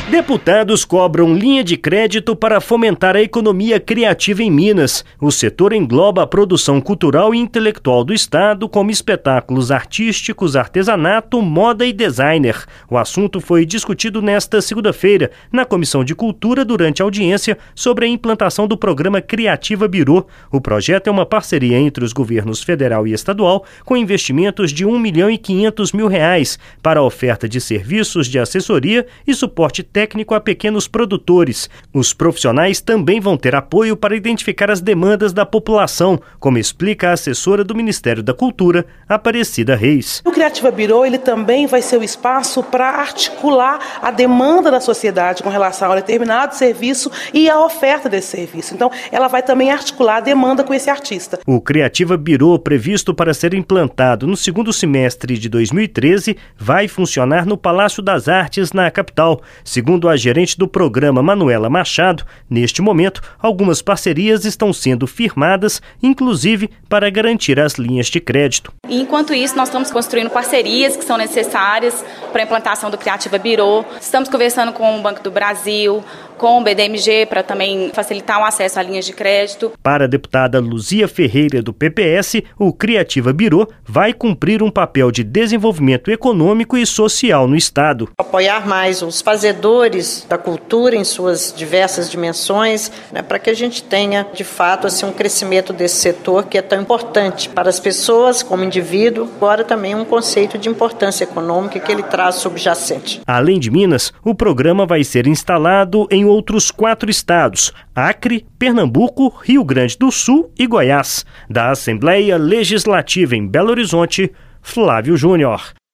Deputados cobram linha de crédito para fomentar a economia criativa em Minas. O setor engloba a produção cultural e intelectual do estado, como espetáculos artísticos, artesanato, moda e designer. O assunto foi discutido nesta segunda-feira na Comissão de Cultura durante a audiência sobre a implantação do programa Criativa Birô. O projeto é uma parceria entre os governos federal e estadual, com investimentos de R$ 1.500.000 para a oferta de serviços de assessoria e suporte técnico a pequenos produtores. Os profissionais também vão ter apoio para identificar as demandas da população, como explica a assessora do Ministério da Cultura, Aparecida Reis. O Criativa Birô ele também vai ser o espaço para articular a demanda da sociedade com relação a determinado serviço e a oferta desse serviço. Então, ela vai também articular a demanda com esse artista. O Criativa Birô, previsto para ser implantado no segundo semestre de 2013, vai funcionar no Palácio das Artes, na capital. Segundo a gerente do programa, Manuela Machado, neste momento, algumas parcerias estão sendo firmadas, inclusive para garantir as linhas de crédito. Enquanto isso, nós estamos construindo parcerias que são necessárias para a implantação do Criativa Birô. Estamos conversando com o Banco do Brasil, com o BDMG, para também facilitar o acesso a linhas de crédito. Para a deputada Luzia Ferreira, do PPS, o Criativa Birô vai cumprir um papel de desenvolvimento econômico e social no estado. Apoiar mais os fazedores da cultura em suas diversas dimensões, para que a gente tenha, de fato, um crescimento desse setor que é tão importante para as pessoas como indivíduo, agora também um conceito de importância econômica que ele traz subjacente. Além de Minas, o programa vai ser instalado em outros 4 estados: Acre, Pernambuco, Rio Grande do Sul e Goiás. Da Assembleia Legislativa em Belo Horizonte, Flávio Júnior.